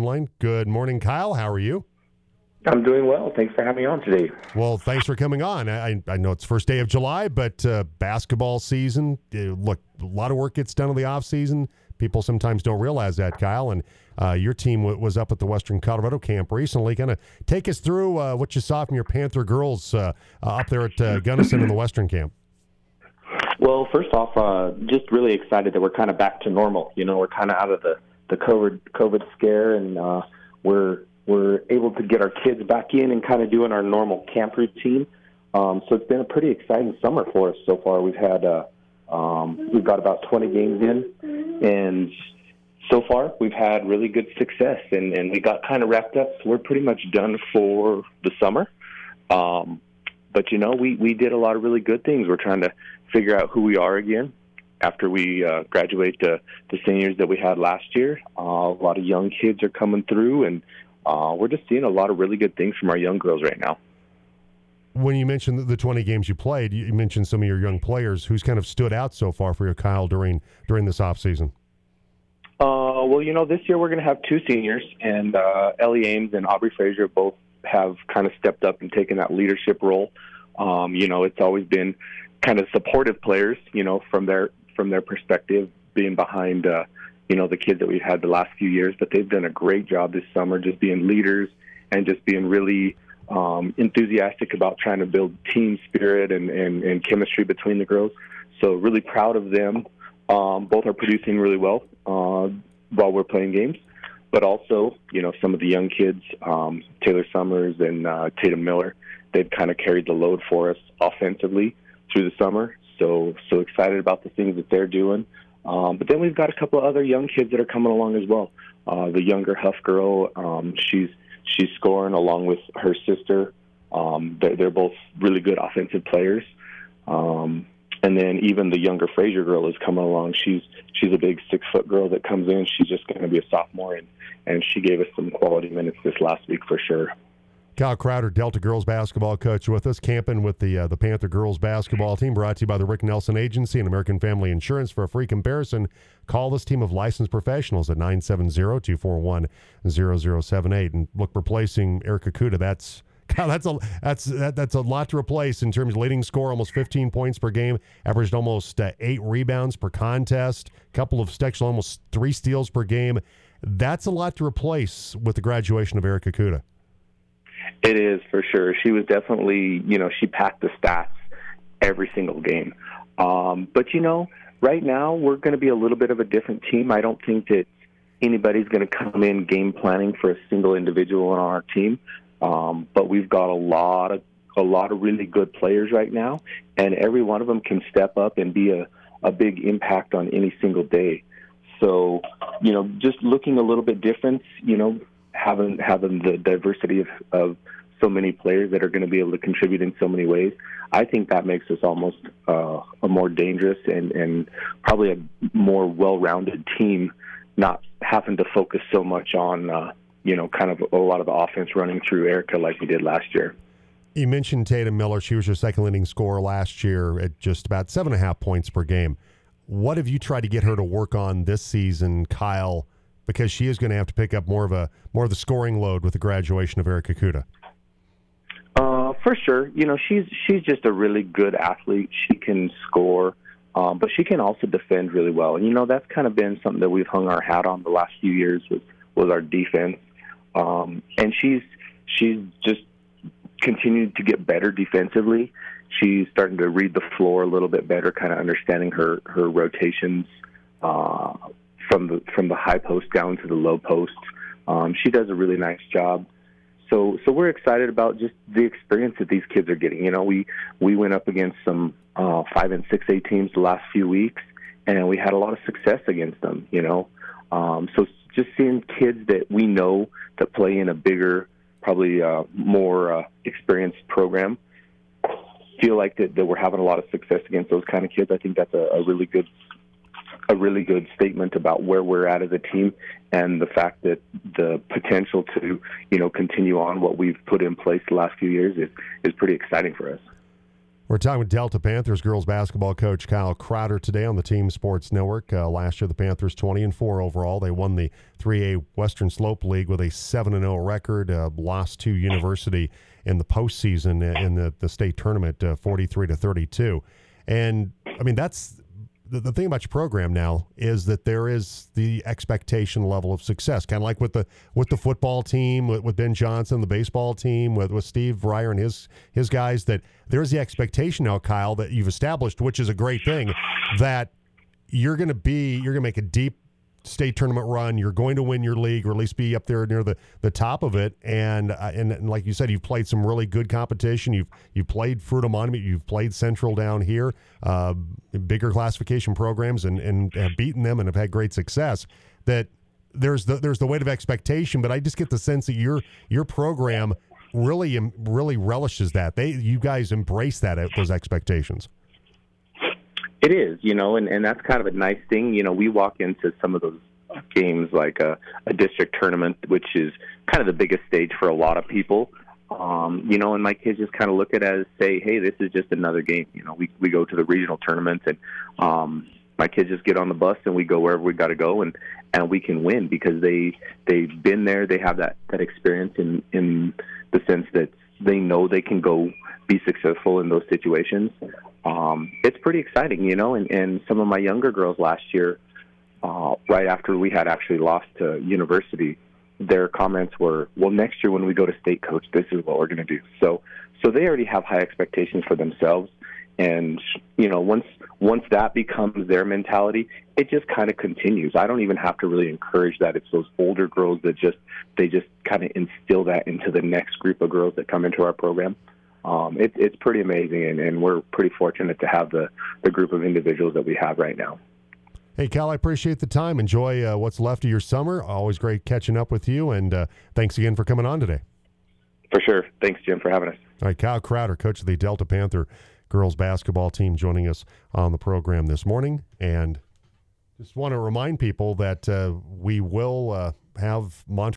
line. Good morning, Kyle. How are you? I'm doing well. Thanks for having me on today. Well, thanks for coming on. I know it's first day of July, but basketball season, look, a lot of work gets done in the off season. People sometimes don't realize that, Kyle. And your team was up at the Western Colorado camp recently. Kind of take us through what you saw from your Panther girls up there at Gunnison in the Western camp. Well, first off, just really excited that we're kind of back to normal. You know, we're kind of out of the COVID scare, and we're able to get our kids back in and kind of doing our normal camp routine. So it's been a pretty exciting summer for us so far. We've got about 20 games in, and so far we've had really good success, and we got kind of wrapped up. So we're pretty much done for the summer. But, you know, we did a lot of really good things. We're trying to figure out who we are again after we graduate the seniors that we had last year. A lot of young kids are coming through, and we're just seeing a lot of really good things from our young girls right now. When you mentioned the 20 games you played, you mentioned some of your young players. Who's kind of stood out so far for you, Kyle, during this offseason? Well, you know, this year we're going to have two seniors, and Ellie Ames and Aubrey Frazier both have kind of stepped up and taken that leadership role. You know, it's always been kind of supportive players, you know, from their perspective, being behind, you know, the kids that we've had the last few years. But they've done a great job this summer just being leaders and just being really enthusiastic about trying to build team spirit and chemistry between the girls. So really proud of them. Both are producing really well while we're playing games. But also, you know, some of the young kids, Taylor Summers and Tatum Miller, they've kind of carried the load for us offensively through the summer. So excited about the things that they're doing. But then we've got a couple of other young kids that are coming along as well. The younger Huff girl, she's scoring along with her sister. They're both really good offensive players. And then even the younger Frazier girl is coming along. She's a big 6-foot girl that comes in. She's just going to be a sophomore, and she gave us some quality minutes this last week for sure. Kyle Crowder, Delta girls basketball coach, with us, camping with the Panther girls basketball team, brought to you by the Rick Nelson Agency and American Family Insurance. For a free comparison, call this team of licensed professionals at 970-241-0078. And look, replacing Erica Kuda, that's a lot to replace in terms of leading score, almost 15 points per game, averaged almost 8 rebounds per contest, couple of almost 3 steals per game. That's a lot to replace with the graduation of Erica Kuda. It is, for sure. She was definitely, you know, she packed the stats every single game. But, you know, right now we're going to be a little bit of a different team. I don't think that anybody's going to come in game planning for a single individual on our team. But we've got a lot of really good players right now, and every one of them can step up and be a big impact on any single day. So, you know, just looking a little bit different, you know, having the diversity of so many players that are going to be able to contribute in so many ways, I think that makes us almost a more dangerous and probably a more well-rounded team, not having to focus so much on you know, kind of a lot of the offense running through Erica like we did last year. You mentioned Tatum Miller. She was your second leading scorer last year at just about 7.5 points per game. What have you tried to get her to work on this season, Kyle? Because she is going to have to pick up more of the scoring load with the graduation of Erica Kuda. For sure. You know, she's just a really good athlete. She can score, but she can also defend really well. And, you know, that's kind of been something that we've hung our hat on the last few years was our defense. And she's just continued to get better defensively. She's starting to read the floor a little bit better, kind of understanding her rotations from the high post down to the low post. She does a really nice job. So we're excited about just the experience that these kids are getting. You know, we went up against some 5 and 6A teams the last few weeks, and we had a lot of success against them. You know, so just seeing kids that we know that play in a bigger, probably more experienced program, feel like that we're having a lot of success against those kind of kids. I think that's a really good statement about where we're at as a team, and the fact that the potential to, you know, continue on what we've put in place the last few years is pretty exciting for us. We're talking with Delta Panthers girls basketball coach Kyle Crowder today on the Team Sports Network. Last year, the Panthers 20-4 overall. They won the 3A Western Slope League with a 7-0 record. Lost to University in the postseason in the state tournament, 43-32. And I mean, that's the thing about your program now is that there is the expectation level of success, kind of like with the football team, with Ben Johnson, the baseball team, with Steve Breyer and his guys, that there's the expectation now, Kyle, that you've established, which is a great thing, that you're going to make a deep state tournament run. You're going to win your league, or at least be up there near the top of it. And like you said, you've played some really good competition. You've played Fruita Monument. You've played Central down here, bigger classification programs, and have beaten them and have had great success. That there's the weight of expectation, but I just get the sense that your program really relishes that. You guys embrace those expectations. It is, and that's kind of a nice thing. We walk into some of those games like a district tournament, which is kind of the biggest stage for a lot of people, and my kids just kind of look at it as, say, hey, this is just another game. We go to the regional tournaments, and my kids just get on the bus and we go wherever we got to go, and we can win because they've been there. They have that experience in the sense that they know they can go be successful in those situations. It's pretty exciting, and some of my younger girls last year, right after we had actually lost to University, their comments were, well, next year when we go to state, coach, this is what we're going to do. So they already have high expectations for themselves. And, once that becomes their mentality, it just kind of continues. I don't even have to really encourage that. It's those older girls that they just kind of instill that into the next group of girls that come into our program. It's pretty amazing, and we're pretty fortunate to have the group of individuals that we have right now. Hey, Cal, I appreciate the time. Enjoy what's left of your summer. Always great catching up with you, and thanks again for coming on today. For sure. Thanks, Jim, for having us. All right, Kyle Crowder, coach of the Delta Panther girls basketball team, joining us on the program this morning. And just want to remind people that we will have Montreal